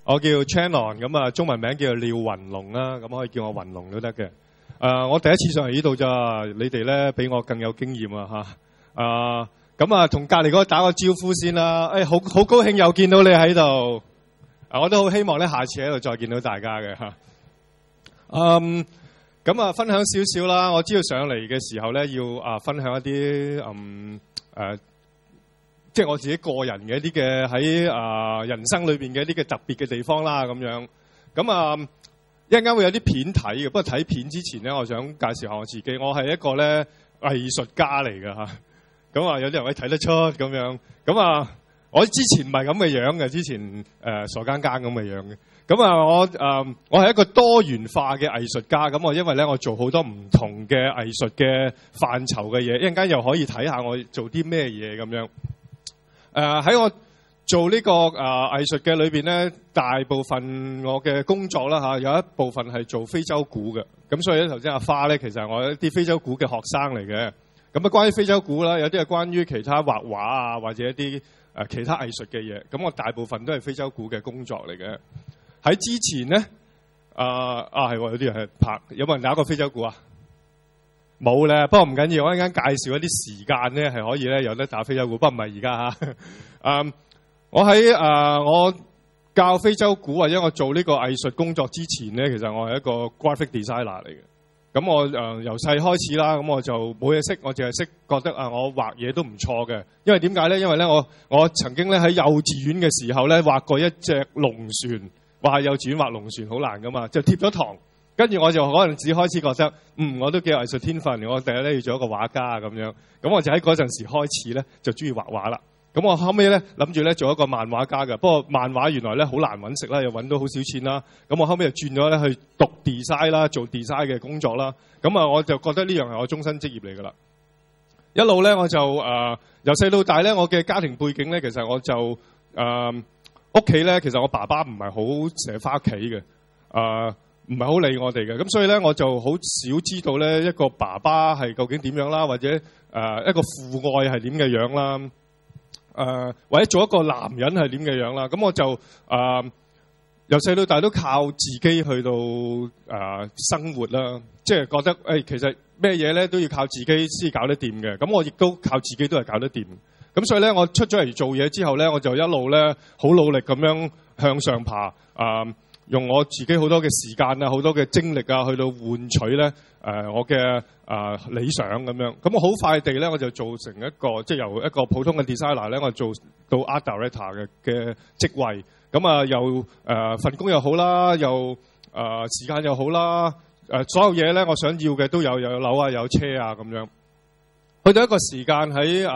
我叫 Chanlon， 咁啊中文名叫廖雲龍啦，咁可以叫我雲龍都得嘅。我第一次上嚟呢度咋，你哋咧比我更有經驗啊嚇。咁啊同隔離嗰個打個招呼先啦。好高興又見到你喺度。我都好希望咧下次喺度再見到大家嘅嚇。咁啊分享少少啦。我知道上嚟嘅時候咧要分享一啲即係我自己個人嘅一啲嘅喺人生裏邊嘅一啲嘅特別嘅地方啦咁樣。咁一陣間會有啲片睇嘅，不過睇片之前咧，我想介紹下我自己。我係一個咧藝術家嚟嘅嚇。咁有啲人可以睇得出咁樣。咁我之前唔係咁嘅樣嘅，之前傻更更咁嘅樣嘅。咁我係一個多元化嘅藝術家。咁因為咧我做好多唔同嘅藝術嘅範疇嘅嘢，一陣間又可以睇下我做啲咩嘢咁樣。喺我做呢個藝術嘅裏邊咧，大部分我嘅工作啦嚇，有一部分係做非洲鼓嘅。咁所以咧頭先阿花咧，其實係我一啲非洲鼓嘅學生嚟嘅。咁關於非洲鼓啦，有啲係關於其他畫畫啊，或者一啲其他藝術嘅嘢。咁我大部分都係非洲鼓嘅工作嚟嘅。喺之前咧，係有啲人係拍，有冇人打過非洲鼓啊？冇咧，不過唔緊要，我一陣間介紹一啲時間咧係可以咧有得打非洲鼓，不過唔係而家嚇。我喺我教非洲鼓或者我做呢個藝術工作之前咧，其實我係一個 graphic designer 嚟嘅。咁我由細開始啦，咁我就冇嘢識，我淨係識覺得我畫嘢都唔錯嘅。因為點解咧？因為咧我曾經咧喺幼稚園嘅時候咧畫過一隻龍船，話幼稚園畫龍船好難噶嘛，就貼咗堂。跟住我就嗰陣時開始覺得，我都幾有藝術天分，我第日咧要做一個畫家咁樣。咁我就喺嗰陣時開始咧就中意畫畫啦。咁我後尾咧諗住咧做一個漫畫家嘅，不過漫畫原來咧好難揾食啦，又揾到好少錢啦。咁我後尾就轉咗咧去讀 design 啦，做 design 嘅工作啦。咁我就覺得呢樣係我終身職業嚟㗎啦。一路咧我就由細到大咧，我嘅家庭背景咧，其實我就屋企咧，其實我爸爸唔係好成日返屋企嘅，唔係好理我哋嘅。咁所以咧我就好少知道咧一個爸爸係究竟點樣啦，或者一個父愛係點嘅樣啦。或者做一個男人係點嘅樣啦，咁我就由細到大都靠自己去到生活啦，即係覺得其實咩嘢咧都要靠自己先搞得掂嘅，咁我亦都靠自己都係搞得掂。咁所以咧，我出咗嚟做嘢之後咧，我就一路咧好努力咁樣向上爬，用我自己好多嘅時間啊，好多嘅精力啊，去到換取咧我嘅理想咁樣。咁我好快地咧，我就做成一個即係由一個普通嘅 designer 咧，我做到 art director 嘅職位。咁又份工又好啦，又時間又好啦，所有嘢咧我想要嘅都有樓啊，有車啊咁樣。去到一個時間喺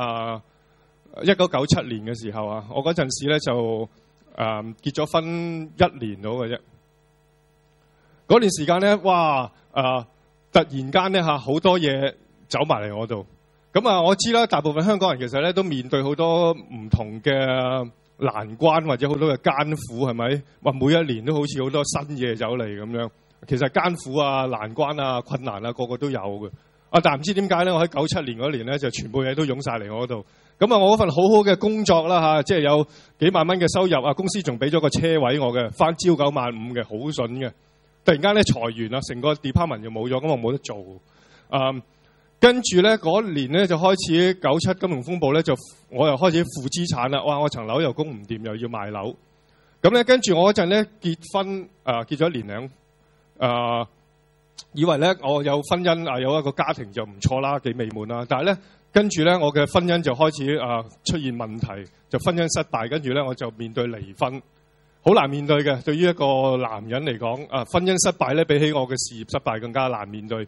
1997年嘅時候啊，我嗰陣時咧就結咗婚1年到嘅啫。嗰段時間咧，哇！突然間咧好多嘢走埋嚟我度。咁我知啦，大部分香港人其實咧都面對好多唔同嘅難關或者好多嘅艱苦，係咪？話每一年都好似好多新嘢走嚟咁樣。其實艱苦啊、難關啊、困難啊，個個都有嘅。但唔知點解咧，我喺97年嗰年咧就全部嘢都湧晒嚟我度。咁我嗰份好好嘅工作啦即係有幾萬蚊嘅收入啊，公司仲俾咗個車位我嘅，返朝9晚5嘅，好筍嘅。突然間咧裁員啦，成個 department 就冇咗，咁我冇得做。跟住咧嗰年咧就開始97金融風暴咧，我又開始負資產啦。哇！我層樓又供唔掂，又要賣樓。咁咧跟住我嗰陣咧結婚結咗1年零，以為咧我有婚姻有一個家庭就唔錯啦，幾美滿啦。但係咧跟住咧我嘅婚姻就開始出現問題，就婚姻失敗。跟住咧我就面對離婚。好難面對嘅，對於一個男人嚟講，婚姻失敗咧，比起我嘅事業失敗更加難面對。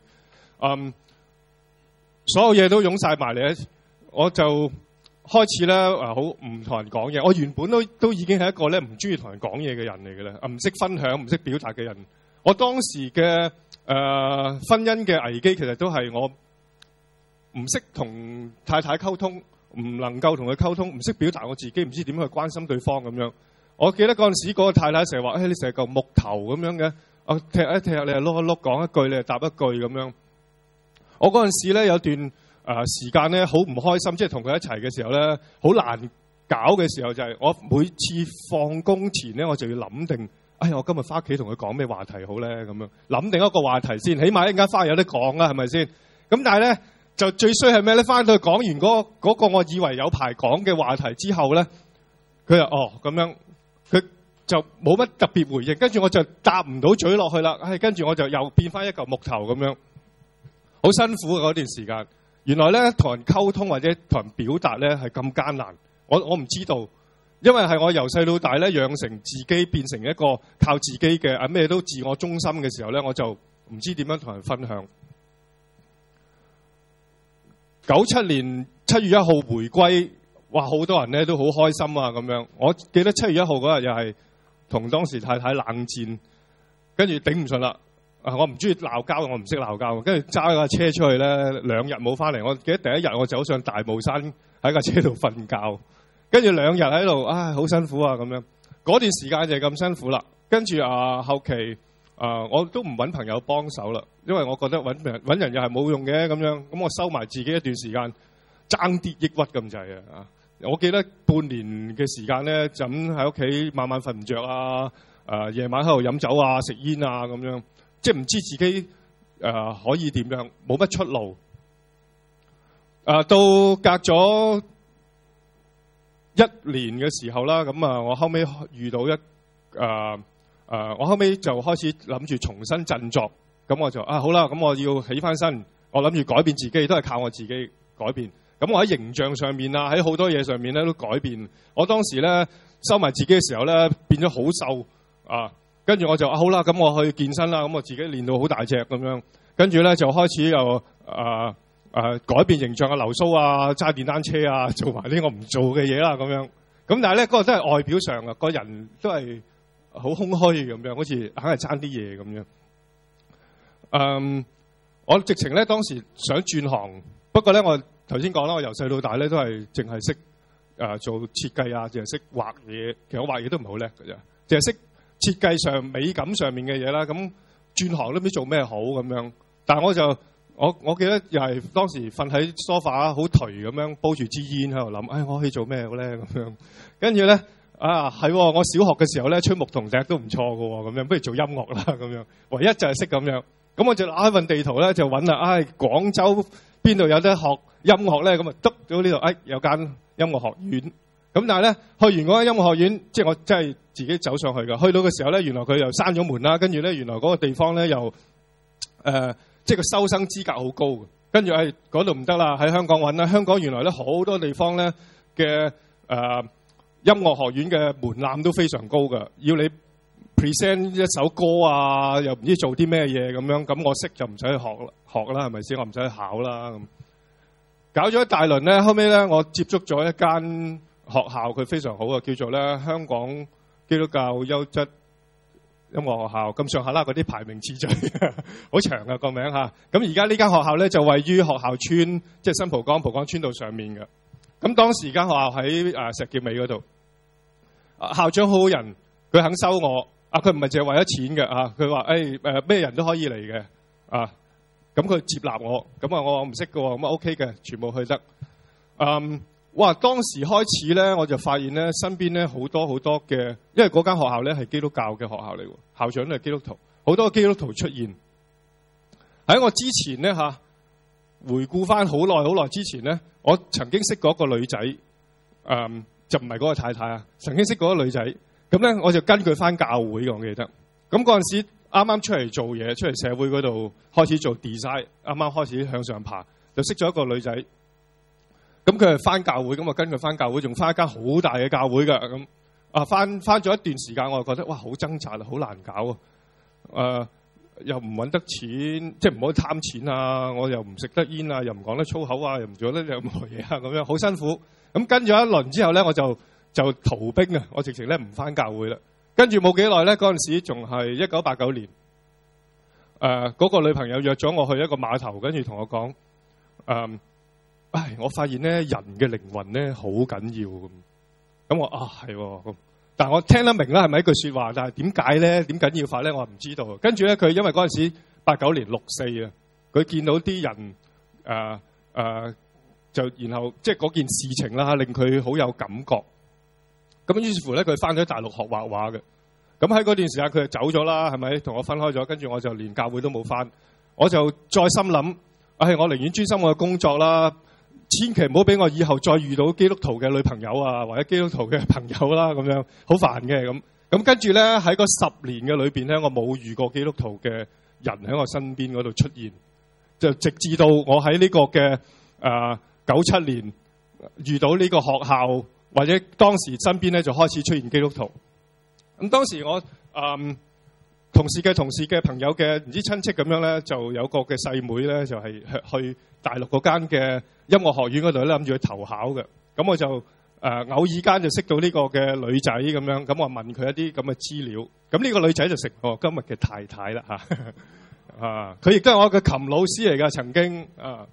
所有嘢都湧晒埋嚟，我就開始咧好唔同人講嘢。我原本都已經係一個咧唔中意同人講嘢嘅人嚟嘅啦，唔識分享、唔識表達嘅人。我當時嘅婚姻嘅危機，其實都係我唔識同太太溝通，唔能夠同佢溝通，唔識表達我自己，唔知點去關心對方咁樣。我記得嗰陣時嗰個太太成日話：你成日嚿木頭咁樣嘅，我踢一踢，你係碌一碌講一句，你係答一句咁樣。我嗰陣時咧有段時間咧好唔開心，即係同佢一齊嘅時候咧，好難搞嘅時候就係我每次放工前咧，我就要諗定，我今日翻屋企同佢講咩話題好咧？咁樣諗定一個話題先，起碼一陣間翻去有得講啊，係咪先？咁但係咧就最衰係咩咧？翻到去講完嗰個我以為有排講嘅話題之後咧，佢就咁樣，佢就冇乜特別回應，跟住我就答唔到嘴落去啦。跟住我就又變翻一嚿木頭咁樣，好辛苦嗰段時間。原來咧同人溝通或者同人表達咧係咁艱難，我唔知道，因為係我由細到大咧養成自己變成一個靠自己嘅咩都自我中心嘅時候咧，我就唔知點樣同人分享。97年7月1號回歸，哇！好多人咧都好開心啊咁樣。我記得7月1號嗰日又係同當時太太冷戰，跟住頂唔順啦。我唔中意鬧交，我唔識鬧交，跟住揸架車出去咧，2日冇翻嚟。我記得第一日我走上大帽山喺架車度瞓覺，跟住2日喺度，好辛苦啊咁樣。嗰段時間就係咁辛苦啦。跟住後期我都唔揾朋友幫手啦，因為我覺得揾人又係冇用嘅咁樣。咁我收埋自己一段時間，爭啲抑鬱咁滯啊！我記得半年嘅時間咧，就咁喺屋企晚晚瞓唔着啊，夜晚喺度飲酒啊、食煙啊咁樣。即係唔知自己可以點樣，冇乜出路。到隔咗1年嘅時候啦，咁我後尾遇到我後尾就開始諗住重新振作。咁我就好啦，咁我要起翻身，我諗住改變自己，都係靠我自己改變。咁我喺形象上面啊，喺好多嘢上面咧都改變。我當時咧收埋自己嘅時候咧，變咗好瘦啊。跟住我就好啦，咁我去健身啦，咁我自己練到好大隻咁樣。跟住咧就開始又改變形象啊，留鬚啊，揸電單車啊，做埋啲我唔做嘅嘢啦咁樣。咁但係咧嗰個都係外表上啊，個人都係好空虛咁樣，好似硬係爭啲嘢咁樣。我直情咧當時想轉行，不過咧我頭先講啦，我由細到大咧都係淨係識做設計啊，淨係識畫嘢。其實我畫嘢都唔係好叻嘅啫，淨係識設計上美感上面嘅嘢啦，咁轉行都唔知做咩好咁樣。但係我記得又係當時瞓喺梳化好頹咁樣，煲住支煙喺度諗，我可以做咩好咧咁樣。跟住咧係我小學嘅時候咧吹牧童笛都唔錯㗎喎，咁樣不如做音樂啦咁樣。唯一就係識咁樣。咁我就攞一份地圖咧就揾啦，廣州邊度有得學音樂咧？咁啊篤到呢度，有間音樂學院。咁但係咧，去完嗰間音樂學院，即係我真係自己走上去㗎。去到嘅時候咧，原來佢又閂咗門啦。跟住咧，原來嗰個地方咧又即係個收生資格好高嘅。跟住嗰度唔得啦，喺香港揾啦。香港原來咧好多地方咧嘅音樂學院嘅門檻都非常高㗎，要你 present 一首歌啊，又唔知做啲咩嘢咁樣。咁我識就唔使去學啦，係咪先？我唔使去考啦咁。搞咗一大輪咧，後尾咧我接觸咗一間學校，佢非常好啊，叫做咧香港基督教優質音樂學校，咁上下啦，嗰啲排名次序好長啊個名嚇。咁而家呢間學校咧就位於學校村，即係新蒲崗村道上面嘅。咁當時間學校喺石硤尾嗰度，校長好好人，佢肯收我。佢唔係淨係為咗錢嘅，佢話咩人都可以嚟嘅咁佢接納我，咁我唔識嘅喎，咁OK 嘅，全部去得。哇！當時開始咧，我就發現咧，身邊咧好多好多嘅，因為嗰間學校咧係基督教嘅學校嚟喎，校長都係基督徒，好多基督徒出現。喺我之前咧回顧翻好耐之前咧，我曾經識過一個女仔，就唔係嗰個太太啊，曾經識過一個女仔，咁咧我就跟佢翻教會嘅，我記得。咁嗰陣時啱啱出嚟做嘢，出嚟社會嗰度開始做 design， 啱啱開始向上爬，就識咗一個女仔。咁佢係翻教會，咁我跟佢翻教會，仲翻一間好大嘅教會㗎。咁翻咗一段時間，我就覺得哇好掙扎啊，好難搞啊！又唔揾得錢，即係唔可以貪錢啊！我又唔食得煙啊，又唔講得粗口啊，又唔做得任何嘢啊，咁樣好辛苦。咁跟咗一輪之後咧，我就逃兵啊！我直情咧唔翻教會啦。跟住冇幾耐咧，嗰陣時仲係1989年。嗰個女朋友約咗我去一個碼頭，跟住同我講我發現咧人嘅靈魂咧好緊要咁。咁我係咁，但係我聽得明啦，係咪一句說話？但係點解咧？點緊要法咧？我唔知道。跟住咧，佢因為嗰陣時89年6·4啊，佢見到啲人就然後即係嗰件事情啦，令佢好有感覺。 咁於是乎咧，佢翻咗大陸學畫畫嘅。咁喺嗰段時間佢就走咗啦，係咪？同我分開咗，跟住我就連教會都冇翻。我就再心諗，我寧願專心我嘅工作啦，千祈唔好俾我以後再遇到基督徒嘅女朋友啊，或者基督徒嘅朋友啦，咁樣好煩嘅咁。咁跟住咧喺嗰10年嘅裏邊咧，我冇遇過基督徒嘅人喺我身邊嗰度出現，就直至到我喺呢個嘅97年遇到呢個學校或者當時身邊咧就開始出現基督徒。咁當時我同事嘅朋友嘅唔知親戚咁樣咧，就有個嘅細妹咧，就係去大陸嗰間嘅音樂學院嗰度咧，諗住去投考嘅。咁我就偶爾間就識到呢個嘅女仔咁樣，咁我問佢一啲咁嘅資料。咁呢個女仔就成我今日嘅太太啦嚇。佢亦都係我嘅琴老師嚟㗎，曾經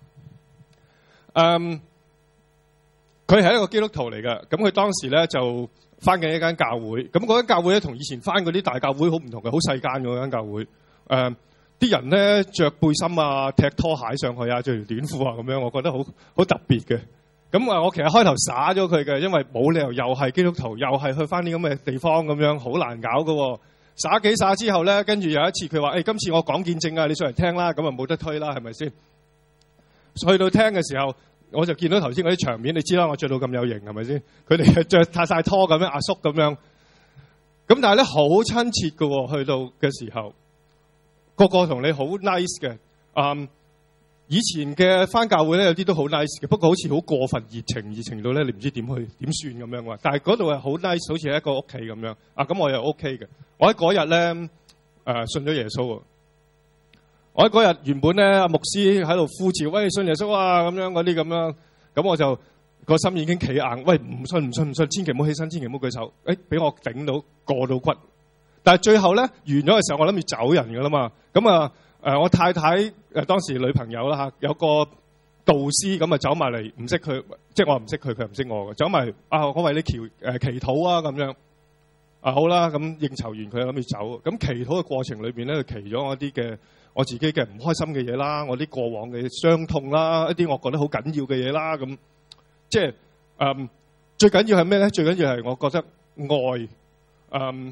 佢係一個基督徒嚟㗎。咁佢當時咧就翻緊一間教會，咁嗰間教會咧同以前翻嗰啲大教會好唔同嘅，好細間嗰間教會。啲人咧着背心啊，踢拖鞋上去啊，着條短褲啊咁樣，我覺得好特別嘅。咁我其實開頭耍咗佢嘅，因為冇理由又係基督徒，又係去翻啲咁嘅地方咁樣，好難搞㗎。耍幾耍之後咧，跟住有一次佢話：今次我講見證啊，你上嚟聽啦。咁啊冇得推啦，係咪先？去到聽嘅時候，我就見到頭先嗰啲場面，你知啦，我着到咁有型，係咪先？佢哋着太晒拖咁樣，阿叔咁樣。咁但係咧好親切㗎，去到嘅時候，個個同你好 nice 嘅。以前嘅返教會咧，有啲都好 nice 嘅，不過好似好過分熱情到咧，你唔知點算咁樣喎。但係嗰度係好 nice，好似係一個屋企咁樣。咁我又 OK 嘅。我喺嗰日咧信咗耶穌啊！我喺嗰日原本咧，阿牧師喺度呼召，喂，信耶穌啊咁樣嗰啲咁樣，咁我就個心已經企硬，喂，唔信，千祈唔好起身，千祈唔好舉手，俾我頂到過到骨。但係最後咧完咗嘅時候，我諗住走人噶啦嘛，咁我太太當時女朋友啦嚇，有個導師咁走埋嚟，唔識佢，即係我唔識佢，佢唔識我嘅，走埋我為你祈禱啊咁樣。好啦，咁應酬完佢諗住走，咁祈禱嘅過程裏邊咧，佢祈咗我啲嘅我自己嘅唔開心嘅嘢啦，我啲過往嘅傷痛啦，一啲我覺得好緊要嘅嘢啦，咁即係最緊要係咩咧？最緊要係我覺得愛，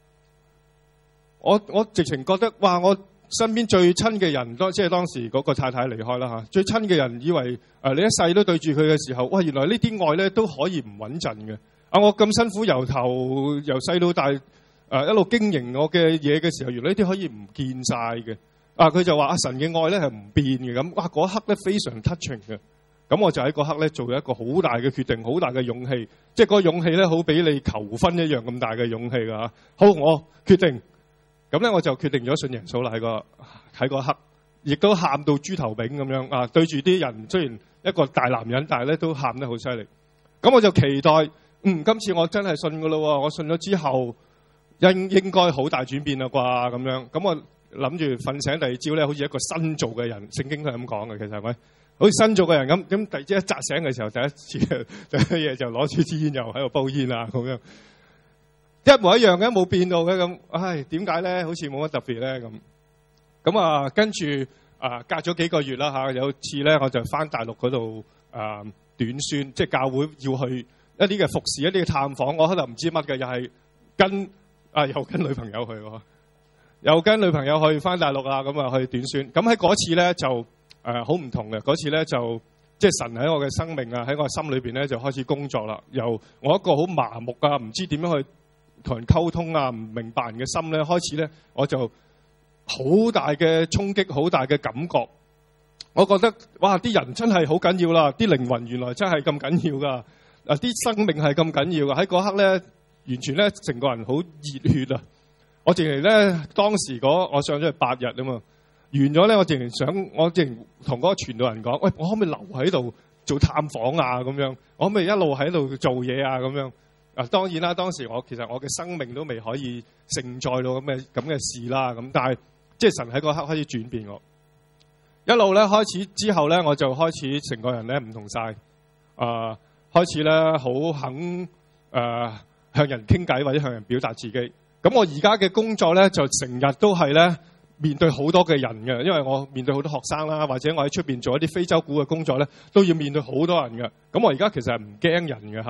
我直情覺得哇！我身邊最親嘅人，即係當時嗰個太太離開啦嚇，最親嘅人以為你一世都對住佢嘅時候，哇！原來呢啲愛咧都可以唔穩陣嘅。我咁辛苦由細到大一路經營我嘅嘢嘅時候，原來呢啲可以唔見晒嘅。佢就話神嘅愛咧係唔變嘅咁。哇！嗰刻咧非常 touching 嘅。咁我就喺嗰刻咧做咗一個好大嘅決定，好大嘅勇氣。即係嗰個勇氣咧，好比你求婚一樣咁大嘅勇氣㗎嚇。好，我決定。咁咧我就決定咗信耶穌啦。喺嗰刻，亦都喊到豬頭炳咁樣對住啲人，雖然一個大男人，但係咧都喊得好犀利。咁我就期待，今次我真係信㗎咯。我信咗之後，應該好大轉變啦啩咁樣。咁我諗住瞓醒第二朝咧，好似一個新造嘅人。聖經都係咁講嘅，其實係咪？好似新造嘅人咁。咁第二朝一扎醒嘅時候，第一嘢就攞住支煙又喺度煲煙啊咁樣。一模一樣嘅，冇變到嘅咁。唉，點解咧？好似冇乜特別咧咁。咁跟住隔咗幾個月啦嚇，有次咧我就翻大陸嗰度短宣，即係教會要去一啲嘅服侍，一啲嘅探訪。我可能唔知乜嘅，又係又跟女朋友去喎，又跟女朋友去翻大陸咁去短宣。咁喺嗰次咧就好唔同嘅。嗰次咧就即係神喺我嘅生命喺我心裏邊咧就開始工作啦。由我一個好麻木唔知點樣去同人溝通唔明白人嘅心咧，開始咧我就好大嘅衝擊，好大嘅感覺。我覺得哇，啲人真係好緊要啦，啲靈魂原來真係咁緊要噶，啲生命係咁緊要噶。喺嗰刻咧，完全咧成個人好熱血啊！我淨係咧當時我上咗去8日啊嘛，完咗咧我淨係同嗰個傳道人講：喂，我可唔可以留喺度做探訪咁樣？我可唔可以一路喺度做嘢咁樣？當然啦，當時其實我嘅生命都未可以承載到咁嘅事啦。咁但係即係神喺嗰刻開始轉變我，一路咧開始之後咧，我就開始成個人咧唔同晒。開始咧好肯向人傾偈或者向人表達自己。咁我而家嘅工作咧就成日都係咧面對好多嘅人嘅，因為我面對好多學生啦，或者我喺出邊做一啲非洲鼓嘅工作咧，都要面對好多人嘅。咁我而家其實係唔驚人嘅嚇。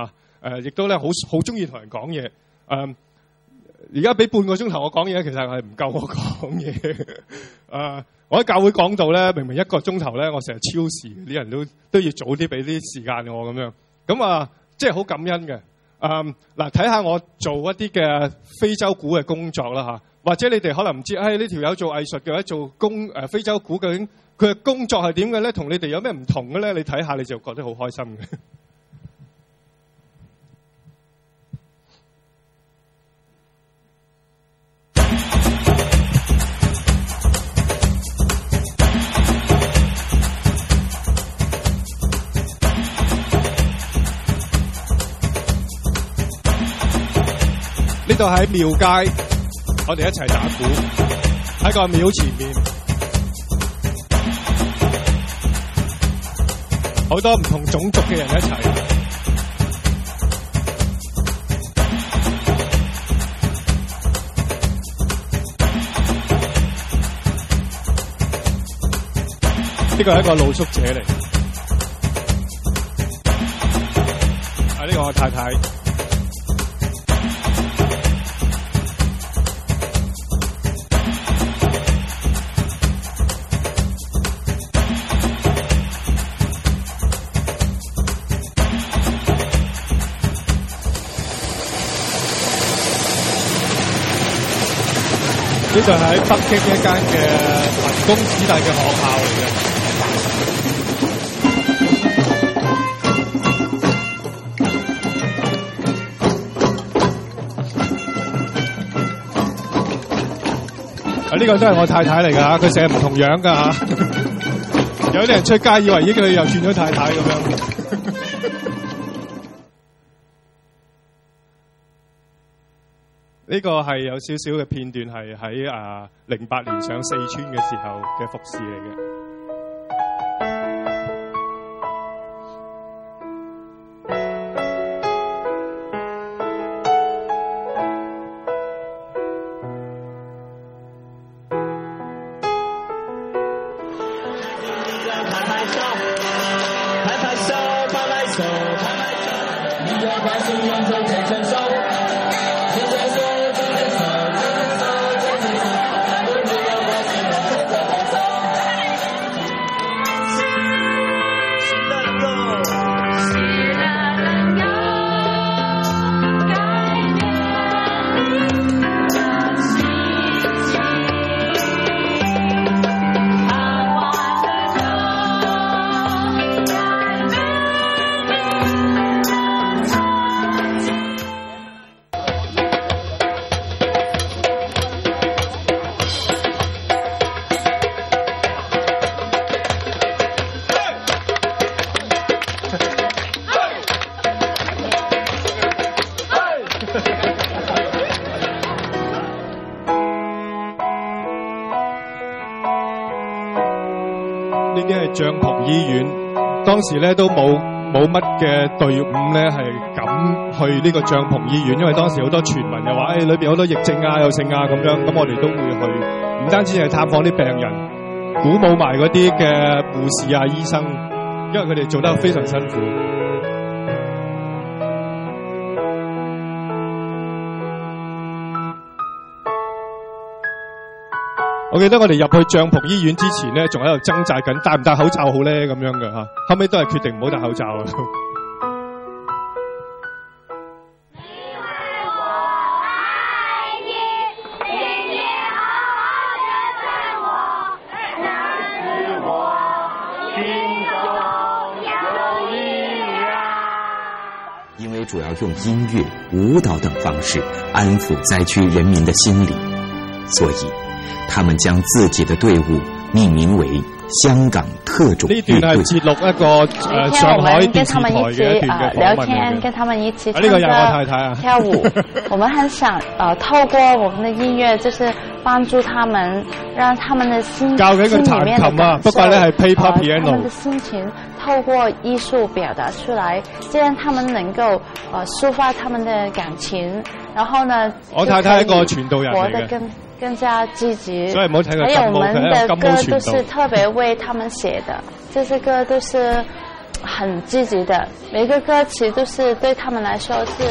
亦都咧好中意同人講嘢。而家俾半個鐘頭我講嘢，其實係唔夠我講嘢。我喺教會講道咧，明明1個鐘頭咧，我成日超時，啲人都要早啲俾啲時間我咁樣。咁即係好感恩嘅。嗱，睇下我做一啲嘅非洲鼓嘅工作啦嚇，或者你哋可能唔知，呢條友做藝術嘅或者做非洲鼓，究竟佢嘅工作係點嘅咧？同你哋有咩唔同嘅咧？你睇下你就覺得好開心嘅。呢度喺廟街，我哋一齊打鼓喺個廟前面，好多唔同種族嘅人一齊。呢個係一個露宿者嚟，呢個我太太。呢度喺北京一間嘅民工子弟嘅學校嚟嘅。呢個都係我太太嚟㗎，佢成日唔同樣㗎嚇。有啲人出街以為佢又轉咗太太咁樣。呢個係有少少嘅片段，係喺08年上四川嘅時候嘅服侍嚟嘅。帳篷醫院當時咧都冇乜嘅隊伍咧係敢去呢個帳篷醫院，因為當時好多傳聞又話裏邊好多疫症啊、有性啊咁樣，咁我哋都會去，唔單止係探訪啲病人，鼓舞埋嗰啲嘅護士啊、醫生，因為佢哋做得非常辛苦。我記得我哋入去帳篷醫院之前咧，仲喺度掙扎緊戴唔戴口罩好咧咁樣嘅嚇，後尾都係決定唔好戴口罩啊。 因為主要用音樂、舞蹈等方式安撫災區人民的心理，所以他們將自己的隊伍命名為香港特種樂隊。呢段係節錄一個上海電視台嘅一段嘅聊天，跟他們一起唱歌、 呢個又係我太太啊、 跳舞。我們很想透過我們的音樂，就是幫助他們，讓他們的心教緊佢彈琴啊，不過咧係 paper piano。 他們的心情透過藝術表達出來，這樣他們能夠抒發他們的感情。然後呢， 我太太係一個傳道人嚟嘅。 更加積極， 所以唔好睇佢還有我們的歌都是特別為他們寫的，這些歌都是很积极的，每个歌词都是对他们来说是。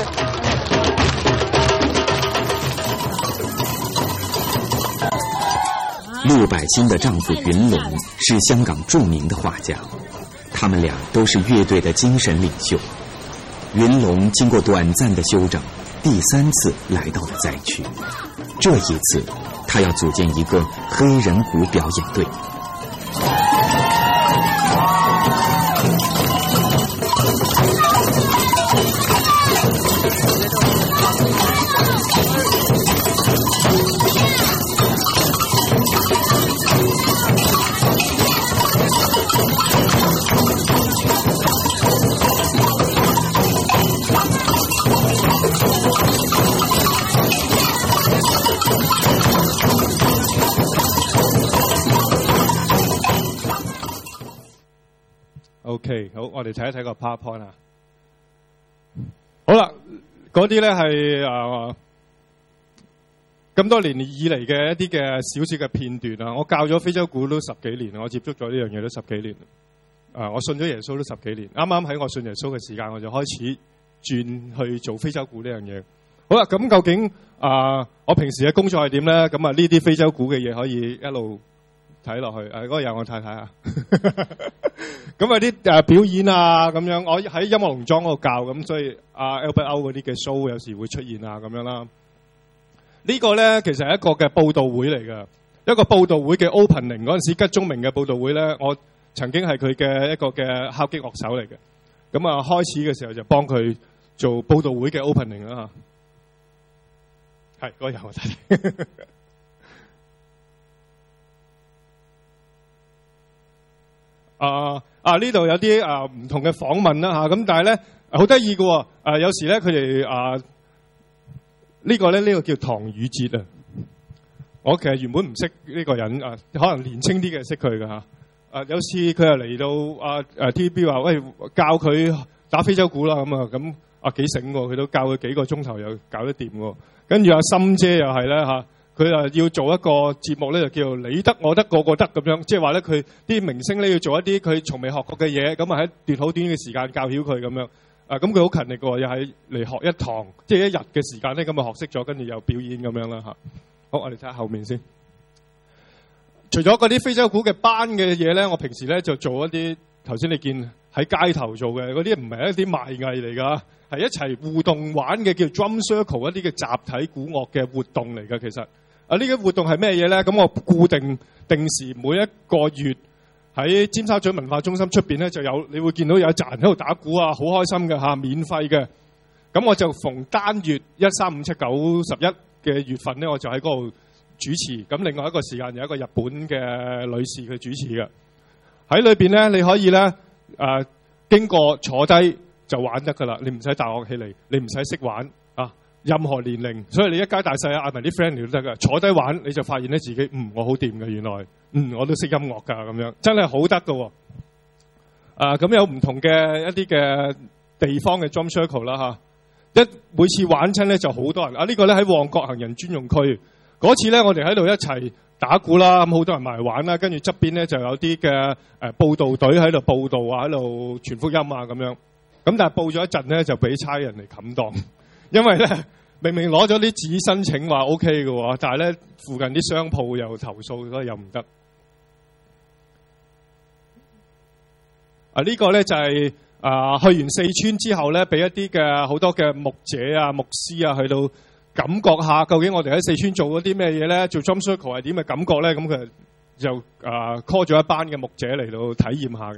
陆百欣的丈夫云龙是香港著名的画家，他们俩都是乐队的精神领袖。云龙经过短暂的休整，第3次来到了灾区。这一次，他要组建一个黑人鼓表演队。 OK， 好，我哋睇一睇個 PowerPoint 啊。好啦，嗰啲咧係咁多年以嚟嘅一啲嘅少少嘅片段啊。我教咗非洲鼓都10幾年，我接觸咗呢樣嘢都10幾年。我信咗耶穌都10幾年。啱啱喺我信耶穌嘅時間，我就開始轉去做非洲鼓呢樣嘢。好啦，咁究竟我平時嘅工作係點咧？咁啊，呢啲非洲鼓嘅嘢可以一路睇落去。嗰個有我太太啊。咁啊啲表演啊咁樣，我喺音樂農莊嗰度教，咁所以Albert O 嗰啲嘅 show 有時會出現啊咁樣啦。呢個咧其實係一個嘅報道會嚟嘅，一個報道會嘅 opening 嗰陣時，吉中明嘅報道會咧，我曾經係佢嘅一個嘅敲擊樂手嚟嘅。咁啊開始嘅時候就幫佢做報道會嘅 opening 啦嚇。係嗰個有我睇。呢度有啲唔同嘅訪問啦嚇，咁但係咧好得意嘅喎，有時咧佢哋呢個叫唐宇哲啊，我其實原本唔識呢個人可能年青啲嘅識佢嘅嚇。有次佢又嚟到TVB 話喂教佢打非洲鼓啦咁幾醒喎，佢都教佢幾個鐘頭又搞得掂喎。跟住阿心姐又係咧嚇。佢要做一個節目咧，就叫做你得我得個個得咁樣，即係話咧佢啲明星咧要做一啲佢從未學過嘅嘢，咁喺段好短嘅時間教曉佢咁樣。咁佢好勤力嘅喎，又係嚟學一堂，即係一日嘅時間咧，咁學識咗，跟住又表演咁樣啦嚇。好，我哋睇下後面先。除咗嗰啲非洲鼓嘅班嘅嘢咧，我平時咧就做一啲頭先你見喺街頭做嘅嗰啲，唔係一啲賣藝嚟㗎，係一齊互動玩嘅叫 drum circle 一啲嘅集體鼓樂嘅活動嚟㗎，其實。呢個活動係咩嘢咧？咁我固定時每一個月喺尖沙咀文化中心出邊咧就有，你會見到有一紮人喺度打鼓啊，好開心嘅嚇，免費嘅。咁我就逢單月1、3、5、7、9、11嘅月份咧，我就喺嗰度主持。咁另外一個時間有一個日本嘅女士佢主持嘅。喺裏邊咧，你可以咧經過坐低就玩得㗎啦，你唔使帶樂器嚟，你唔使識玩啊。任何年齡，所以你一家大細嗌埋啲 friend 嚟都得㗎。坐低玩你就發現咧自己我好掂嘅，原來我都識音樂㗎咁樣，真係好得㗎。咁有唔同嘅一啲嘅地方嘅 drum circle 啦嚇，每次玩親咧就好多人。呢個咧喺旺角行人專用區嗰次咧，我哋喺度一齊打鼓啦，咁好多人埋玩啦，跟住側邊咧就有啲嘅報道隊喺度報道啊，喺度傳福音啊咁樣。咁但係報咗一陣咧就俾差人嚟冚檔。因為咧明明攞咗啲紙申請話 OK 嘅喎，但係咧附近啲商鋪又投訴，所以又唔得。呢個咧就係去完四川之後咧，俾一啲嘅好多嘅牧者啊、牧師啊去到感覺下，究竟我哋喺四川做嗰啲咩嘢咧？做 drum circle 係點嘅感覺咧？咁佢就call 咗一班嘅牧者嚟到體驗下嘅。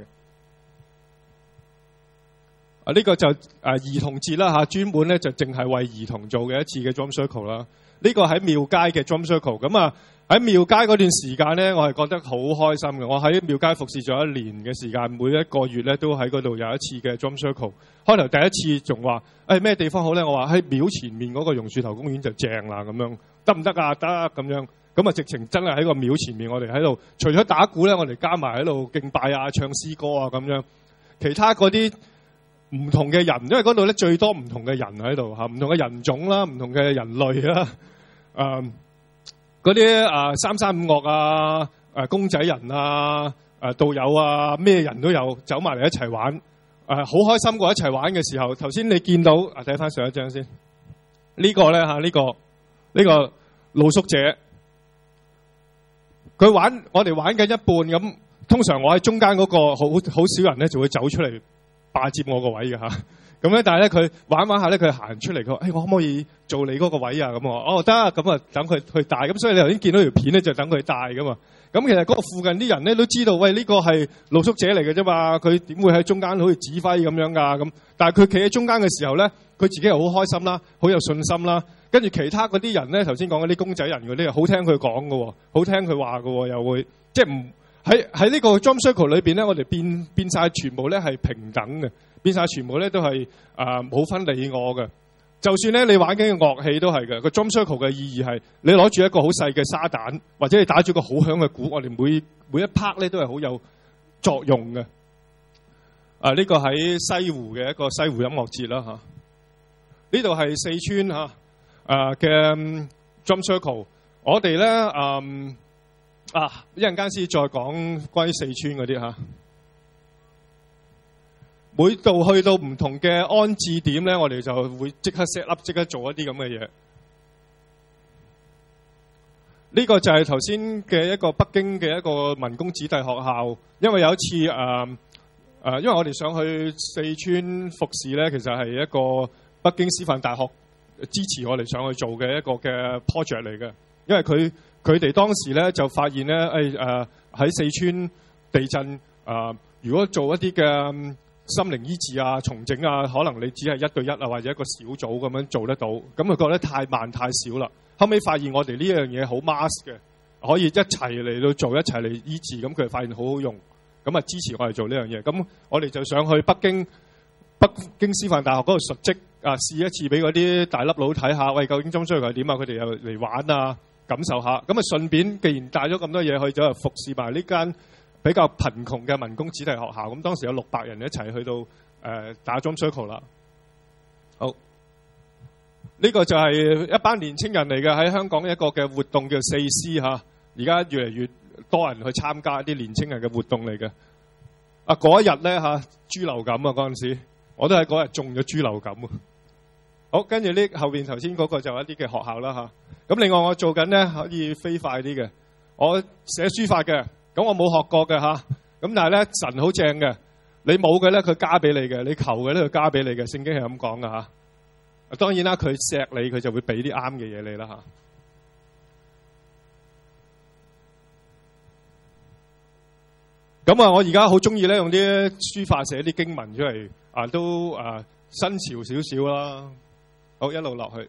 呢個就兒童節啦嚇，專門咧就淨係為兒童做嘅一次嘅 drum circle 啦。呢個喺廟街嘅 drum circle， 咁喺廟街嗰段時間咧，我係覺得好開心嘅。我喺廟街服侍咗1年嘅時間，每一個月咧都喺嗰度有一次嘅 drum circle。開頭第一次仲話咩地方好咧？我話喺廟前面嗰個榕樹頭公園就正啦咁樣，得唔得啊？得咁樣，咁直情真係喺個廟前面，我哋喺度除咗打鼓咧，我哋加埋喺度敬拜啊、唱詩歌啊咁樣，其他嗰啲唔同嘅人，因為嗰度咧最多唔同嘅人喺度嚇，唔同嘅人種啦，唔同嘅人類啦，嗰啲335樂啊、公仔人啊、導遊啊，咩人都有走埋嚟一齊玩。 好開心過一齊玩嘅時候，頭先你見到睇翻上一張先，呢個咧呢個露宿者，我哋玩緊一半咁，通常我喺中間嗰個好少人咧就會走出嚟霸佔我個位嘅嚇。咁咧，但係咧佢玩下咧，佢行出嚟，佢話：我可唔可以做你嗰個位啊？咁我得，咁啊等佢去帶。咁所以你頭先見到條片咧，就等佢帶噶嘛。咁其實嗰個附近啲人咧都知道，喂，呢個係露宿者嚟嘅啫嘛，佢點會喺中間好似指揮咁樣㗎？咁但係佢企喺中間嘅時候咧，佢自己係好開心啦，好有信心啦。跟住其他嗰啲人咧，頭先講嗰啲公仔人嗰啲，好聽佢講嘅喎，好聽佢話嘅喎，又會即係唔喺呢個 Drum Circle 裏邊咧，我哋變晒全部咧係平等嘅。變晒全部咧都係冇分你我嘅，就算咧你玩緊嘅樂器都係嘅。個 Drum Circle 嘅意義係你攞住一個好細嘅沙蛋，或者你打住個好響嘅鼓，我哋每一 part 咧都係好有作用嘅。呢個喺西湖嘅一個西湖音樂節啦嚇。呢度係四川嘅 Drum Circle。我哋咧一陣間先再講關於四川嗰啲嚇。每度去到唔同嘅安置點咧，我哋就會即刻 set up， 即刻做一啲咁嘅嘢。呢個就係頭先嘅一個北京嘅一個民工子弟學校。因為有一次因為我哋想去四川服侍咧，其實係一個北京師範大學支持我哋上去做嘅一個嘅 project 嚟嘅。因為佢哋當時咧就發現咧，喺四川地震如果做一啲嘅心靈醫治啊、重整啊，可能你只係1對1啊，或者一個小組咁樣做得到，咁佢覺得太慢太少啦。後尾發現我哋呢樣嘢好 mass 嘅，可以一齊嚟到做，一齊嚟醫治，咁佢發現好好用，咁啊支持我哋做呢樣嘢。咁我哋就想去北京師範大學嗰度述職試一次俾嗰啲大粒佬睇下，喂，究竟Drum Circle係點啊？佢哋又嚟玩啊，感受下。咁啊順便，既然帶咗咁多嘢去，就服侍埋呢間比較貧窮嘅民工子弟學校。咁當時有600人一齊去到打Drum Circle啦。好，呢個就係一班年青人嚟嘅，喺香港一個嘅活動叫四師嚇。而家越嚟越多人去參加一啲年青人嘅活動嚟嘅。嗰一日咧豬流感啊，嗰陣時我都喺嗰日中咗豬流感啊。好，跟住呢後邊頭先嗰個就一啲嘅學校啦嚇。咁另外我做緊咧可以飛快啲嘅，我寫書法嘅。咁我冇學過嘅嚇，咁但係咧神好正嘅，你冇嘅咧佢加俾你嘅，你求嘅咧佢加俾你嘅，聖經係咁講嘅嚇。當然啦，佢錫你，佢就會俾啲啱嘅嘢你啦嚇。咁我而家好中意咧用啲書法寫啲經文出嚟，都新潮少少啦。好，一路落去。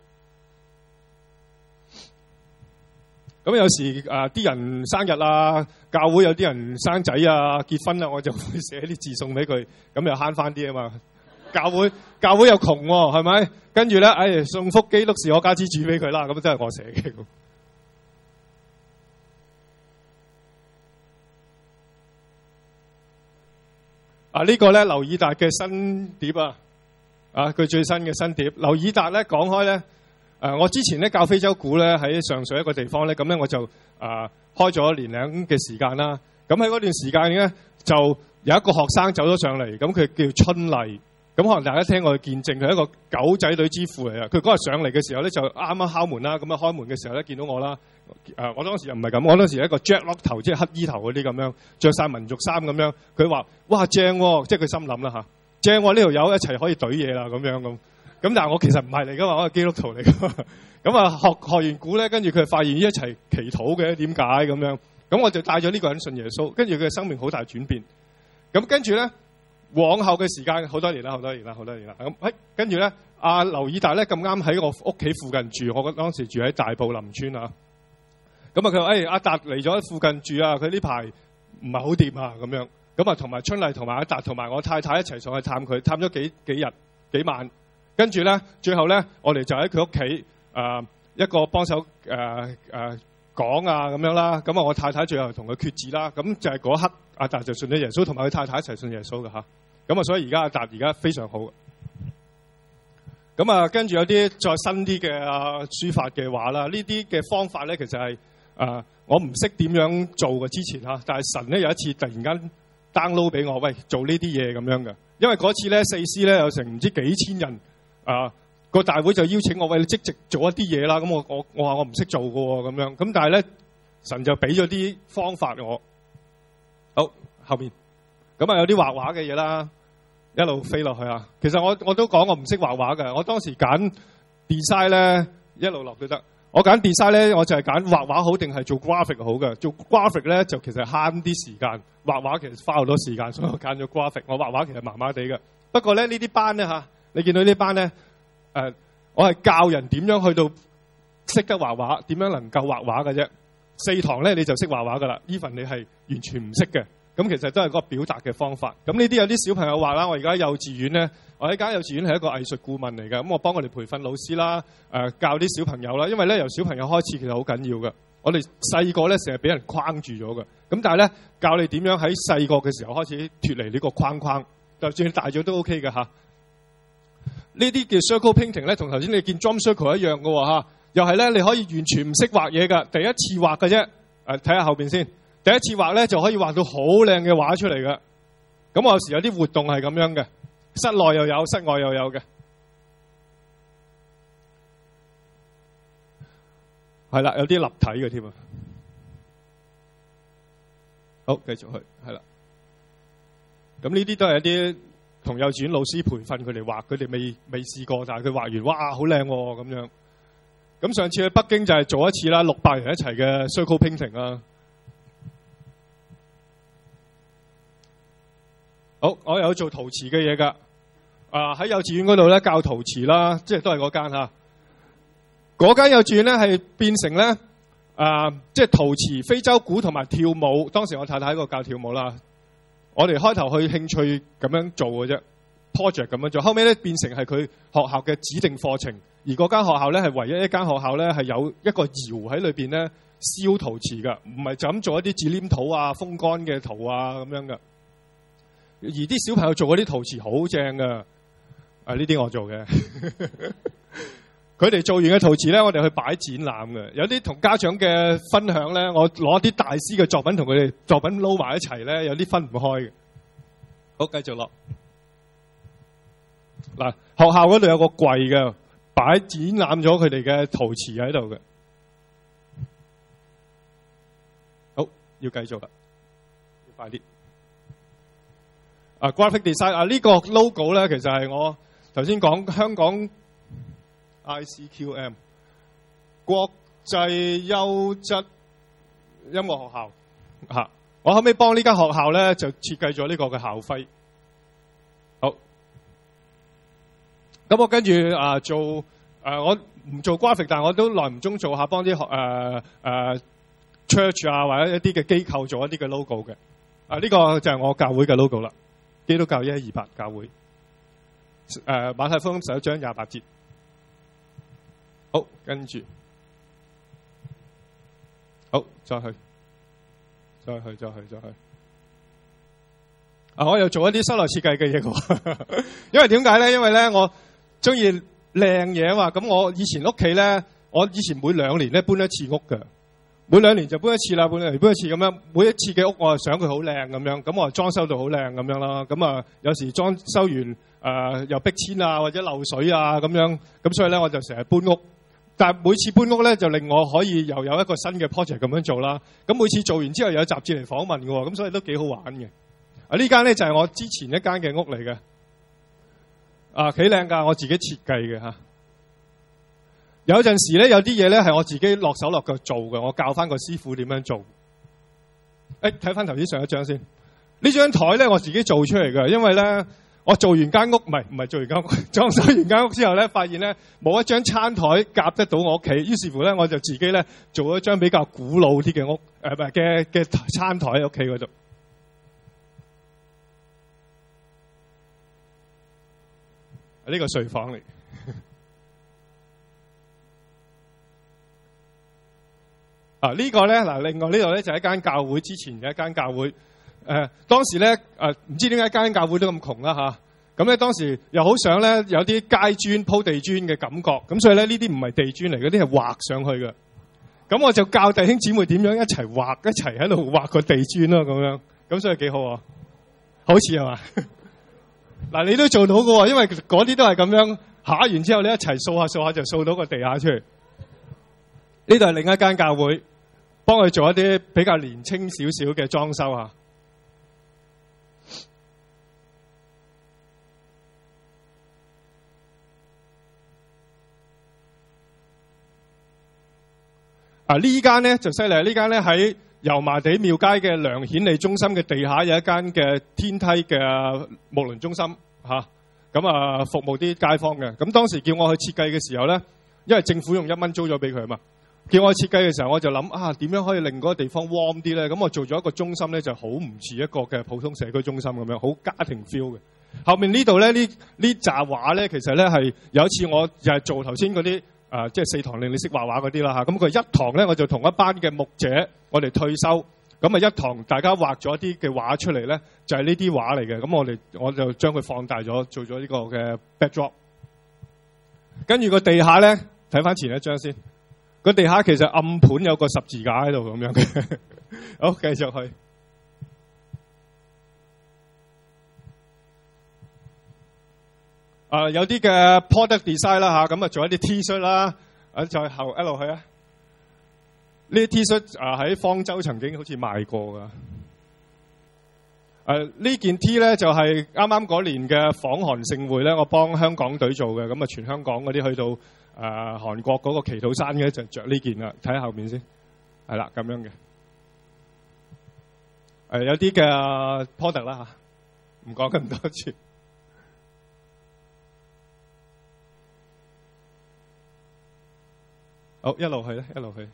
咁有時啲人生日啊，教會有啲人生仔啊、結婚啊，我就會寫啲字送俾佢，咁又慳翻啲啊嘛。教會又窮喎，係咪？跟住咧，送福基督是我家之主俾佢啦，咁真係我寫嘅。呢個咧劉以達嘅新碟佢最新嘅新碟。劉以達咧講開咧。我之前咧教非洲鼓咧喺上水一個地方咧，咁咧我就開咗年零嘅時間啦。咁喺嗰段時間咧，就有一個學生走咗上嚟，咁佢叫春麗。咁可能大家聽我嘅見證，佢係一個狗仔隊之父嚟啊！佢嗰日上嚟嘅時候咧，就啱啱敲門啦。咁啊開門嘅時候咧，見到我啦。我當時又唔係咁，我當時係一個 jacklock 頭，即係乞衣頭嗰啲咁樣，着晒民族衫咁樣。佢話：哇正喎！即係佢心諗啦嚇，正喎，呢條友一齊可以懟嘢啦咁樣咁。咁但係我其實唔係嚟噶嘛，我係基督徒嚟噶嘛。咁學完鼓咧，跟住佢發現一齊祈禱嘅，點解咁樣？咁我就帶咗呢個人信耶穌，跟住佢嘅生命好大轉變。咁跟住咧，往後嘅時間好多年啦。咁跟住咧，阿劉以達咧咁啱喺我屋企附近住，我當時住喺大埔林村啊。咁佢話：阿達嚟咗附近住啊，佢呢排唔係好掂啊咁樣。咁同埋春麗同埋阿達同埋我太太一齊上去探佢，探咗幾日幾晚。跟住咧，最後咧，我哋就喺佢屋企一個幫手講咁樣啦。咁我太太最後同佢決志啦。咁就係嗰刻，阿達就信咗耶穌，同埋佢太太一齊信耶穌嘅嚇。咁所以而家阿達而家非常好。咁跟住有啲再新啲嘅書法嘅話啦，呢啲嘅方法咧，其實係我唔識點樣做嘅之前嚇，但係神咧有一次突然間 download 俾我，喂，做呢啲嘢咁樣嘅。 因為嗰次咧4C咧有成唔知幾千人個大會就邀請我，喂，你積極做一啲嘢啦。咁我話我唔識做㗎喎咁樣。咁但係咧神就俾咗啲方法我。好，後面咁啊有啲畫畫嘅嘢啦，一路飛落去啊。其實我都講我唔識畫畫嘅。我當時揀 design 咧一路落都得。我揀 design 咧，我就係揀畫畫好定係做 graphic 好嘅。做 graphic 咧就其實慳啲時間，畫畫其實花好多時間，所以我揀咗 graphic。我畫畫其實麻麻地嘅。不過咧呢啲班咧你見到呢班咧我係教人點樣去到識得畫畫，點樣能夠畫畫嘅啫。4堂咧你就識畫畫噶啦。even 你係完全唔識嘅，咁其實都係個表達嘅方法。咁呢啲有啲小朋友畫啦。我而家幼稚園咧，我喺間幼稚園係一個藝術顧問嚟嘅。咁我幫佢哋培訓老師啦，教啲小朋友啦。因為咧由小朋友開始其實好緊要嘅。我哋細個咧成日俾人框住咗嘅，咁但係咧教你點樣喺細個嘅時候開始脫離呢個框框，就算你大咗都 OK 嘅嚇。呢啲叫 circle painting 咧，同頭先你見 drum circle 一樣嘅喎嚇。又係咧，你可以完全唔識畫嘢㗎，第一次畫嘅啫。睇下後邊先，第一次畫咧就可以畫到好靚嘅畫出嚟嘅。咁我有時有啲活動係咁樣嘅，室內又有，室外又有嘅。係啦，有啲立體嘅添啊。好，繼續去，係啦。咁呢啲都係一啲同幼稚園老師培訓佢哋畫，佢哋未試過，但係佢畫完，哇，好靚喎咁樣。咁上次去北京就係做一次啦，600人一齊嘅 circle painting 啦。好，我有做陶瓷嘅嘢㗎。喺幼稚園嗰度咧教陶瓷啦，即係都係嗰間嚇。嗰間幼稚園咧係變成咧即係陶瓷、非洲鼓同埋跳舞。當時我太太喺度教跳舞啦。我哋開頭去興趣咁樣做嘅啫 ，project 咁樣做。後尾咧變成係佢學校嘅指定課程。而嗰間學校咧係唯一一間學校咧係有一個窯喺裏邊咧燒陶瓷㗎，唔係就咁做一啲紙黏土啊、風乾嘅圖啊咁樣㗎。而啲小朋友做嗰啲陶瓷好正㗎，呢啲我做嘅。佢哋做完嘅陶瓷咧，我哋去擺展覽嘅。有啲同家長嘅分享咧，我攞啲大師嘅作品同佢哋作品撈埋一齊咧，有啲分唔開嘅。好，繼續落。嗱，學校嗰度有個櫃嘅。擺展覽咗佢哋嘅陶瓷喺度嘅。好，要繼續啦，要快啲。graphic design 呢個 logo 咧，其實係我頭先講香港 ICQM 國際優質音樂學校嚇。我後尾幫呢間學校咧就設計咗呢個嘅校徽。好。咁我跟住做我唔做 graphic， 但係我都耐唔中做下幫啲church 或者一啲嘅機構做一啲嘅 logo 嘅。呢個就係我教會嘅 logo 啦，基督教128教會。馬太福音11章28節。好，跟住，好，再去。我又做一啲室內設計嘅嘢嘅，因為點解咧？因為咧我中意靚嘢啊嘛。咁我以前屋企咧，我以前每2年咧搬一次屋嘅，每2年就搬一次啦，半年搬一次咁樣。每一次嘅屋我係想佢好靚咁樣，咁我裝修到好靚咁樣啦。咁有時裝修完又逼遷啊或者漏水啊咁樣，咁所以咧我就成日搬屋。但係每次搬屋咧就令我可以又有一個新嘅 project 咁樣做啦。咁每次做完之後又有雜誌嚟訪問嘅喎，咁所以都幾好玩嘅。呢間咧就係我之前一間嘅屋嚟嘅，幾靚㗎，我自己設計嘅嚇。有陣時咧有啲嘢咧係我自己落手落腳做嘅，我教翻個師傅點樣做。睇翻頭先上一張先，呢張台咧我自己做出嚟嘅，因為咧我做完間屋，唔係做完間屋，裝修完間屋之後咧，發現咧冇一張餐台夾得到我屋企，於是乎咧我就自己咧做咗一張比較古老啲嘅屋，嘅餐台喺屋企嗰度。呢個睡房嚟。呢個咧嗱，另外呢度咧就係一間教會，之前嘅一間教會。當時咧唔知點解間教會都咁窮啦嚇。咁咧當時又好想咧有啲街磚鋪地磚嘅感覺，咁所以咧呢啲唔係地磚嚟，嗰啲係畫上去嘅。咁我就教弟兄姊妹點樣一齊畫，一齊喺度畫個地磚咯咁樣。咁所以幾好啊，好似係嘛？ 嗱，你都做到嘅喎，因為嗰啲都係咁樣下完之後，你一齊掃下就掃到個地下出嚟。呢度係另一間教會，幫佢做一啲比較年青少少嘅裝修嚇。呢間咧就犀利，呢間咧喺油麻地廟街嘅梁顯利中心嘅地下有一間嘅天梯嘅睦鄰中心嚇，咁服務啲街坊嘅。咁當時叫我去設計嘅時候咧，因為政府用1蚊租咗俾佢啊嘛，叫我設計嘅時候我就諗點樣可以令嗰個地方 warm 啲咧？咁我做咗一個中心咧，就好唔似一個嘅普通社區中心咁樣，好家庭 feel 嘅。後面呢度咧呢紮畫咧，其實咧係有一次我又係做頭先嗰啲。即係4堂令你識畫畫嗰啲啦嚇，咁佢一堂咧我就同一班嘅牧者，我哋退休，咁一堂大家畫咗一啲嘅畫出嚟咧，就係呢啲畫嚟嘅，咁我就將佢放大咗，做咗呢個嘅 backdrop。跟住個地下咧，睇翻前一張先，個地下其實暗盤有個十字架喺度咁樣嘅。好，繼續去。有啲嘅 product design 啦嚇，咁做一啲 T 恤啦，再後一路去啊。呢啲 T 恤喺方舟曾經好似賣過噶。呢件 T 咧就係啱啱嗰年嘅訪韓盛會咧，我幫香港隊做嘅，咁全香港嗰啲去到韓國嗰個祈禱山嘅就着呢件啦。睇下後面先，係啦咁樣嘅。有啲嘅 product 啦嚇，唔講咁多次。好，一路去咧，一路去。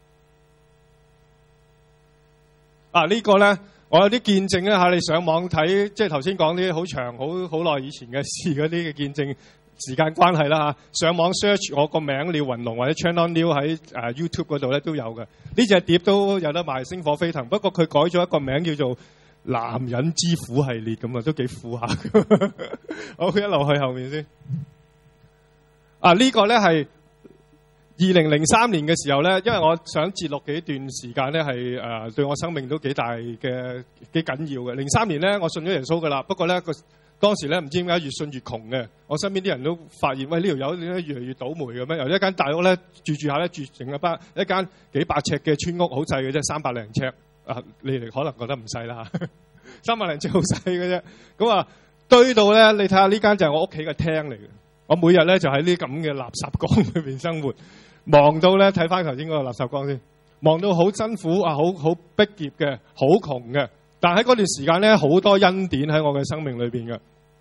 呢個咧，我有啲見證咧嚇，你上網睇，即係頭先講啲好長、好耐以前嘅事嗰啲嘅見證，時間關係啦嚇。上網 search 我個名廖雲龍或者 Channel New 喺YouTube 嗰度咧都有嘅。呢隻碟都有得賣，星火飛騰。不過佢改咗一個名叫做男人之苦系列咁啊，都幾苦下。好，一路去後面先。呢個咧係2003年嘅時候咧，因為我想節錄幾段時間咧，係對我生命都幾大嘅幾緊要嘅。03年咧，我信咗耶穌噶啦，不過咧當時咧唔知點解越信越窮嘅。我身邊啲人都發現，喂，呢條友點解越嚟越倒霉咁樣？由一間大屋咧住下咧住成一間幾百尺嘅村屋，好細嘅啫，300零尺。你哋可能覺得唔細啦嚇，300零尺好細嘅啫。咁堆到咧，你睇下呢間就係我屋企嘅廳嚟嘅。我每日咧就喺呢咁嘅垃圾缸裏邊生活。忙到咧，睇翻頭先嗰個垃圾缸先，忙到好辛苦好逼仄嘅，好窮嘅。但喺嗰段時間咧，好多恩典喺我嘅生命裏邊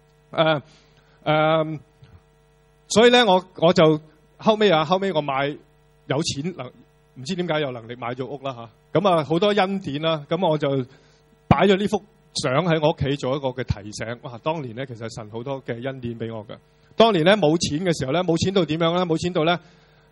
嘅。所以咧，我就後尾我買有錢唔知點解有能力買咗屋啦嚇。咁好多恩典啦，咁我就擺咗呢幅相喺我屋企做一個嘅提醒。哇！當年咧其實神好多嘅恩典俾我嘅。當年咧冇錢嘅時候咧，冇錢到點樣咧？冇錢到咧。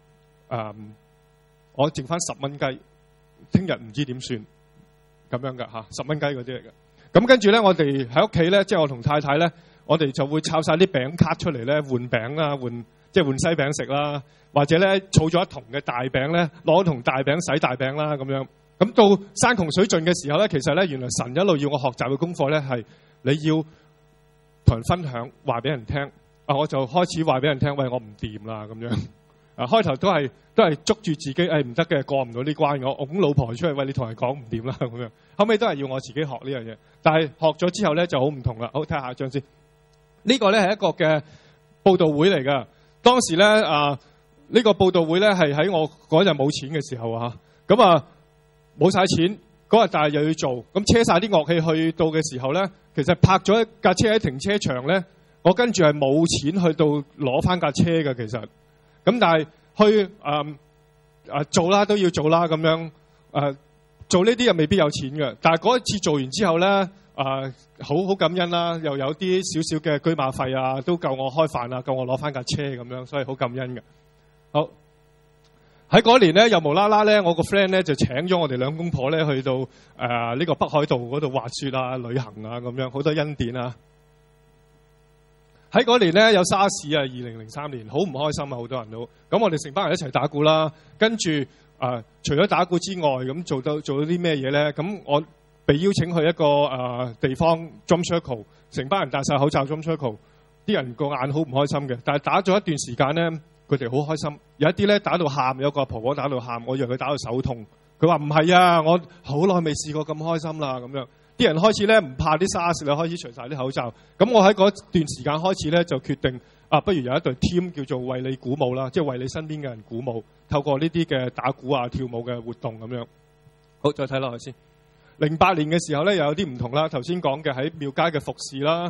我剩翻10蚊雞，聽日唔知點算咁樣噶嚇，10蚊雞嗰啲嚟嘅。咁跟住咧，我哋喺屋企咧，即係我同太太咧，我哋就會抄晒啲餅卡出嚟咧，換餅啦，即係換西餅食啦，或者咧儲咗一桶嘅大餅咧，攞一桶大餅洗大餅啦咁樣。咁到山窮水盡嘅時候咧，其實咧原來神一路要我學習嘅功課咧係你要同人分享，話俾人聽。我就開始話俾人聽，喂，我唔掂啦咁樣。開頭都係捉住自己，唔得嘅，過唔到呢關，我拱老婆出去，喂，你同人講唔掂啦咁樣。後尾都係要我自己學呢樣嘢，但係學咗之後咧就好唔同啦。好，睇下一張先。呢個咧係一個嘅佈道會嚟㗎。當時咧呢個佈道會咧係喺我嗰日冇錢嘅時候咁冇晒錢嗰日，但係又要做，咁車晒啲樂器去到嘅時候咧，其實泊咗一架車喺停車場咧，我跟住係冇錢去到攞翻架車嘅其實。咁但係去做啦，都要做啦咁樣。做呢啲又未必有錢嘅，但係嗰一次做完之後咧，好感恩啦，又有啲少少嘅居馬費啊，都夠我開飯啊，夠我攞翻架車咁樣，所以好感恩嘅。好，喺嗰年咧，又無啦啦咧，我個 friend 咧就請咗我哋兩公婆咧去到呢個北海道嗰度滑雪啊、旅行啊咁樣，好多恩典啊！喺嗰年咧有沙士啊，2003年好唔開心啊，好多人都咁，我哋成班人一齊打鼓啦。跟住除咗打鼓之外，咁做到啲咩嘢咧？咁我被邀請去一個地方 drum circle， 成班人戴晒口罩 drum circle， 啲人個眼好唔開心嘅。但係打咗一段時間咧，佢哋好開心。有一啲咧打到喊，有個婆婆打到喊，我以為佢打到手痛。佢話唔係啊，我好耐未試過咁開心啦咁樣。啲人開始咧唔怕啲沙士啦，開始除晒啲口罩。咁我喺嗰段時間開始咧就決定不如有一隊 team 叫做為你鼓舞啦，即係為你身邊嘅人鼓舞，透過呢啲嘅打鼓啊、跳舞嘅活動咁樣。好，再睇落去先。08年嘅時候咧，又有啲唔同啦。頭先講嘅喺廟街嘅服侍啦，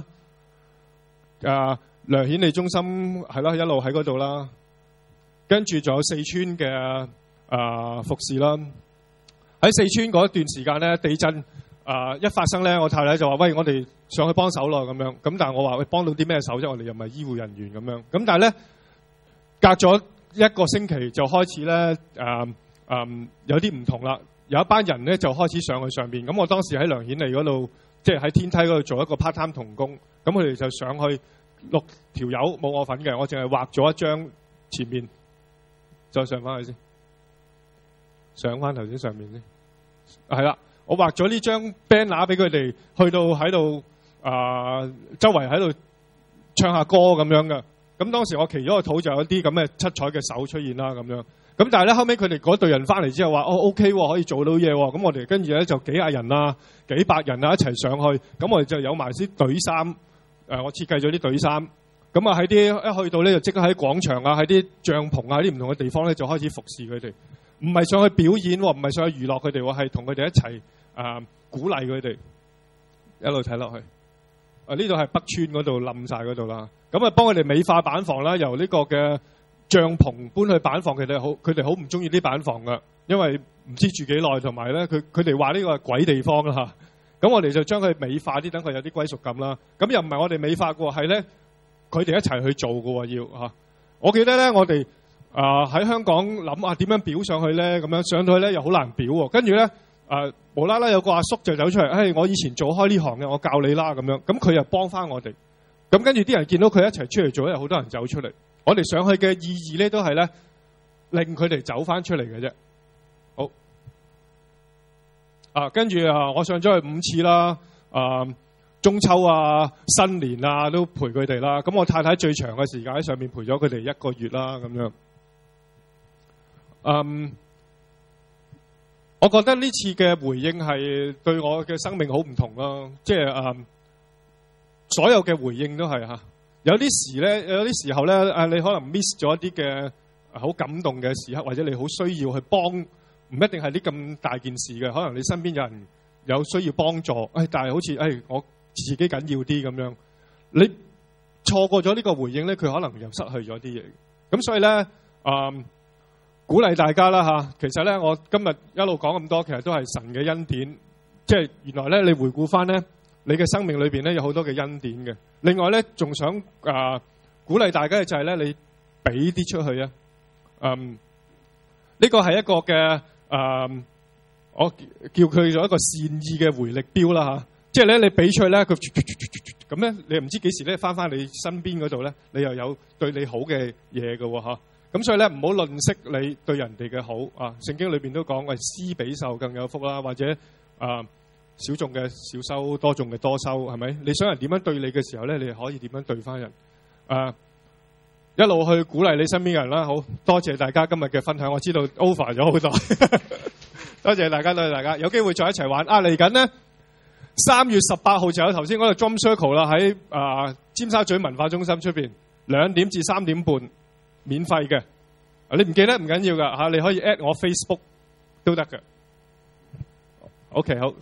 梁顯利中心係啦，一路喺嗰度啦。跟住仲有四川嘅服侍啦。喺四川嗰段時間咧，地震一發生咧，我太太就話：喂，我哋上去幫手咯咁樣。咁但係我話：喂，幫到啲咩手啫？我哋又唔係醫護人員咁樣。咁但係咧，隔咗一個星期就開始咧，有啲唔同啦。有一班人咧就開始上去上邊。咁我當時喺梁顯利嗰度，即係喺天梯嗰度做一個 part time 同工。咁佢哋就上去6條友冇我份嘅，我淨係畫咗一張前面，再上翻去先，上翻頭先上面先。係啦，我畫咗呢張 banner 俾佢哋，去到喺度周圍喺度唱下歌咁樣嘅。咁當時我祈咗個禱，就有啲咁嘅七彩嘅手出現啦咁樣。咁但係咧後尾佢哋嗰隊人翻嚟之後話：OK 喎，可以做到嘢喎。咁我哋跟住咧就幾廿人啊、幾百人啊一齊上去。咁我哋就有埋啲隊衫，我設計咗啲隊衫。咁啊喺啲一去到咧就即刻喺廣場啊、喺啲帳篷啊、喺啲唔同嘅地方咧就開始服侍佢哋。唔係上去表演，唔係上去娛樂佢哋，係同佢哋一齊鼓勵佢哋。一路睇落去，呢度係北村嗰度冧晒嗰度啦。咁啊幫佢哋美化板房啦，由呢個嘅帳篷搬去板房，佢哋好唔中意啲板房噶，因為唔知住幾耐，同埋咧佢哋話呢個係鬼地方啦嚇。咁我哋就將佢美化啲，等佢有啲歸屬感啦。咁又唔係我哋美化過，係咧佢哋一齊去做噶喎要嚇。我記得咧我哋喺香港諗點樣表上去咧，咁樣上到去咧又好難表喎。跟住咧無啦啦有個阿叔就走出嚟，我以前做開呢行嘅，我教你啦咁樣。咁佢又幫翻我哋。咁跟住啲人見到佢一齊出嚟做，有好多人走出嚟。我哋上去嘅意義咧，都係咧令佢哋走翻出嚟嘅啫。好，跟住我上咗去5次啦。中秋啊、新年啊都陪佢哋啦。咁我太太最長嘅時間喺上面陪咗佢哋1個月啦，咁樣。我覺得呢次嘅回應係對我嘅生命好唔同咯。即係所有嘅回應都係嚇。有啲時候咧，你可能 miss 咗一啲嘅好感動嘅時刻，或者你好需要去幫，唔一定係啲咁大件事嘅。可能你身邊有人有需要幫助，但係好似我自己緊要啲咁樣，你錯過咗呢個回應咧，佢可能又失去咗啲嘢。咁所以咧，鼓勵大家啦嚇。其實咧，我今日一路講咁多，其實都係神嘅恩典。即係原來咧，你回顧翻咧，你嘅生命裏邊咧有好多嘅恩典嘅。另外咧，仲想鼓勵大家嘅就係咧，你俾啲出去啊。呢個係一個嘅我叫佢做一個善意嘅回力鏢啦嚇。即係咧，你俾出去咧，佢咁咧，你唔知幾時咧翻翻你身邊嗰度咧，你又有對你好嘅嘢嘅喎嚇。咁所以咧，唔好吝嗇你對人哋嘅好啊。聖經裏邊都講，喂，施比受更有福啦，或者少種嘅少收，多種嘅多收，係咪？你想人點樣對你嘅時候咧，你可以點樣對翻人？一路去鼓勵你身邊嘅人啦。好多謝大家今日嘅分享，我知道 over 咗好多，多謝大家，多謝大家，有機會再一齊玩。嚟緊呢，3月18號就有頭先嗰個 Drum Circle 啦，喺尖沙咀文化中心出邊，2點至3點半，免費嘅。你唔記得唔緊要噶嚇，你可以 at 我 Facebook 都得嘅。OK， 好。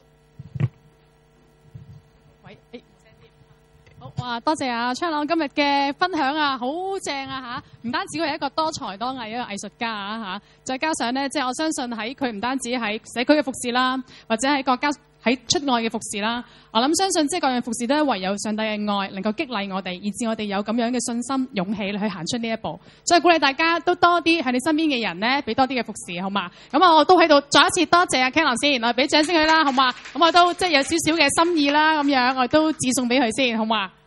哇！多謝阿昌朗今日嘅分享啊，好正啊嚇！唔單止佢係一個多才多藝一個藝術家啊嚇，再加上咧，即係我相信喺佢唔單止喺社區嘅服侍啦，或者喺國家喺出外嘅服侍啦，我諗相信即係各樣服侍都係唯有上帝嘅愛能夠激勵我哋，以致我哋有咁樣嘅信心、勇氣去行出呢一步。所以鼓勵大家都多啲喺你身邊嘅人咧，俾多啲嘅服侍，好嘛？咁我都喺度再一次多謝阿 Ken 先，我俾掌聲佢啦，好嘛？咁我都即係有少少嘅心意啦，咁樣我都致送俾佢先，好嘛？